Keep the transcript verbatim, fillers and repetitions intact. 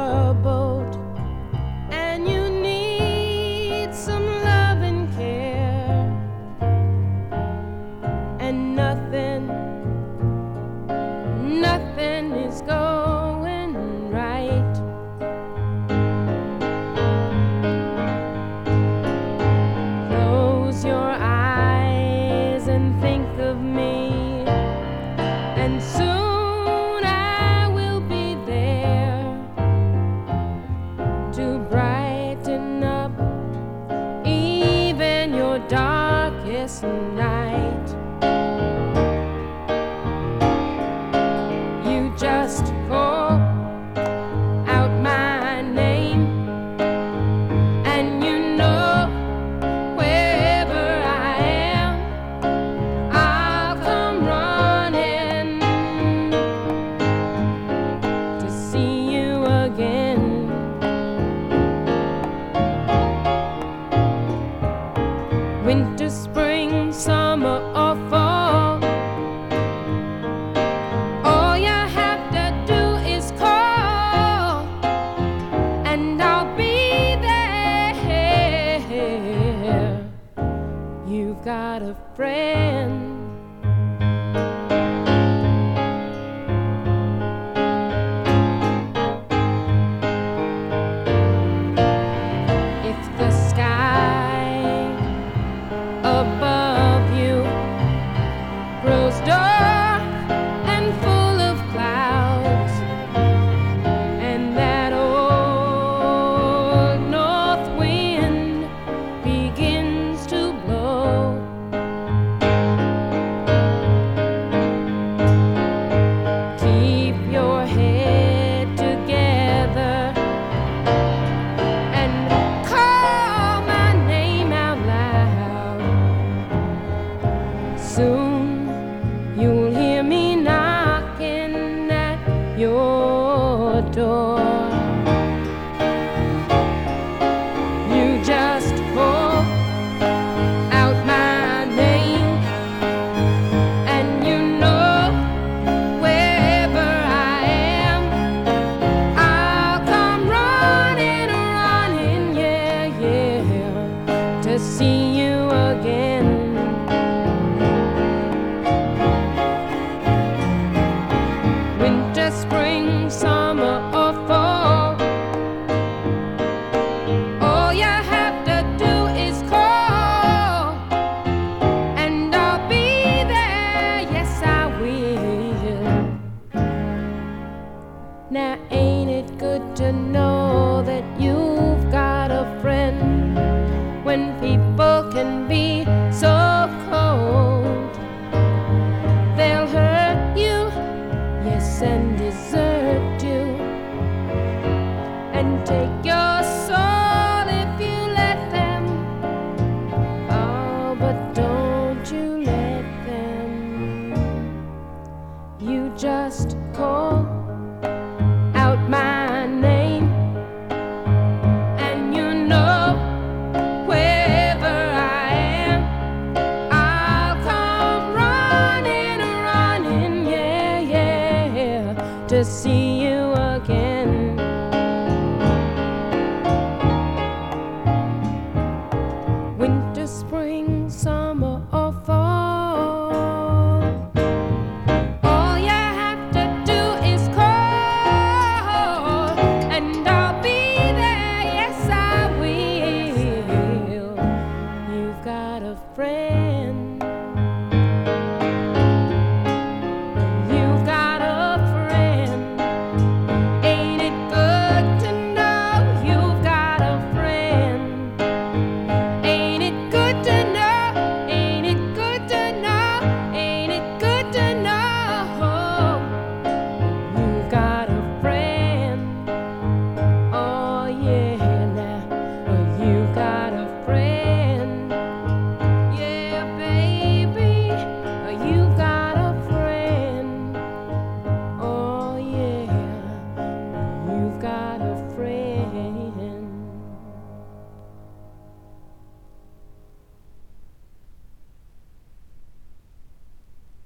a boat and you need some love and care, and nothing, nothing is going right. Close your eyes and think of me, and soon I will be there to brighten up even your darkest night. You just call out my name, and you know wherever I am, I'll come running to see you again. Winter, spring, summer, or fall, all you have to do is call, and I'll be there. You've got a friend. If the sky above you grows dark and full of clouds, and that old north wind begins to blow, keep your head together and call my name out loud. Soon you'll hear me knocking at your door. You just call out my name, and you know wherever I am, I'll come running, running, yeah, yeah, to see you again. Winter, spring, summer, or fall, all you have to do is call, and I'll be there, yes I will. Now ain't it good to know that you've got a friend when people can be so cold? They'll hurt you, yes, and desert you, and take your